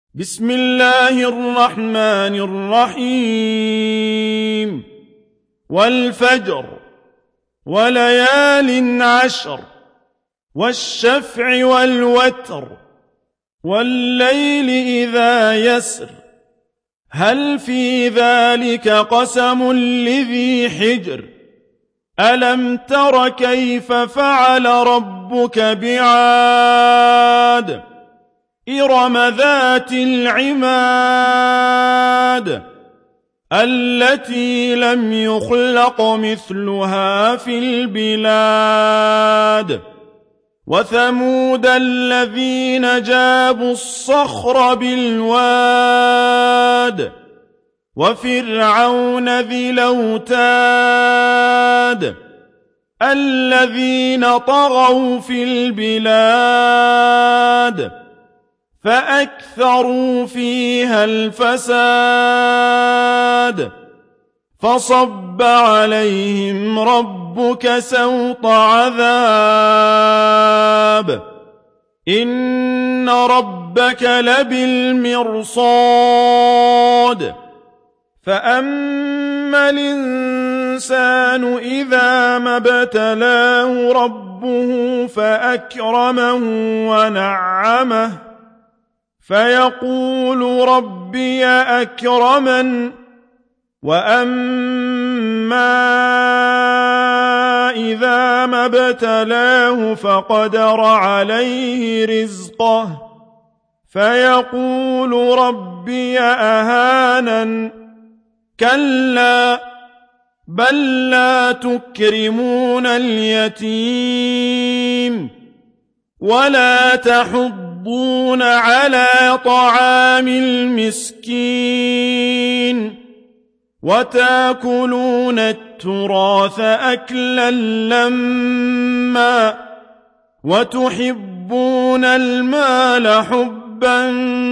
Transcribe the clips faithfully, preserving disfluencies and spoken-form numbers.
بسم الله الرحمن الرحيم والفجر وليال عشر والشفع والوتر والليل إذا يسر هل في ذلك قسم لذي حجر ألم تر كيف فعل ربك بعاد إرم ذات العماد التي لم يخلق مثلها في البلاد وثمود الذين جابوا الصخر بالواد وفرعون ذي الأوتاد الذين طغوا في البلاد فأكثروا فيها الفساد فصب عليهم ربك سوط عذاب إن ربك لبالمرصاد فأما الإنسان إذا ما ابتلاه ربه فأكرمه ونعمه فيقول ربي أكرمن وأما إذا ما ابتلاه فقدر عليه رزقه فيقول ربي أهانن كلا بل لا تكرمون اليتيم ولا تحضون على طعام المسكين وتأكلون التراث أكلا لما وتحبون المال حبا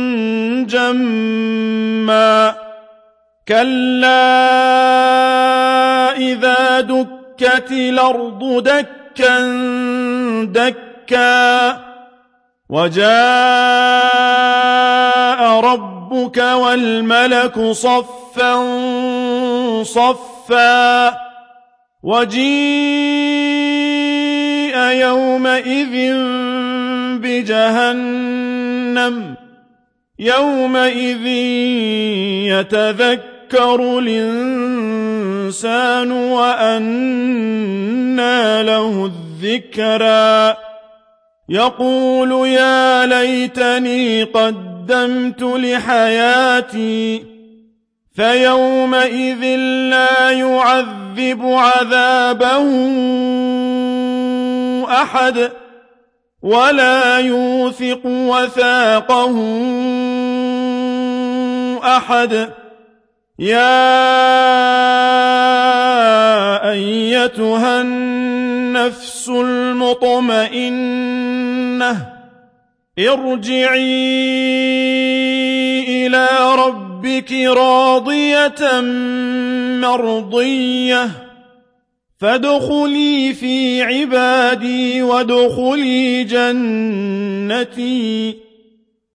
جما كلا إذا دكت الأرض دكا دكا وجاء ربك والملك صفا صفا وجيء يومئذ بجهنم يومئذ يتذكر الإنسان وأنى له الذكرى يقول يا ليتني قدمت لحياتي فيومئذ لا يعذب عذابه أحد ولا يوثق وثاقه أحد يا أيتها النفس المطمئنة ارجعي إلى ربك راضية مرضية فادخلي في عبادي وادخلي جنتي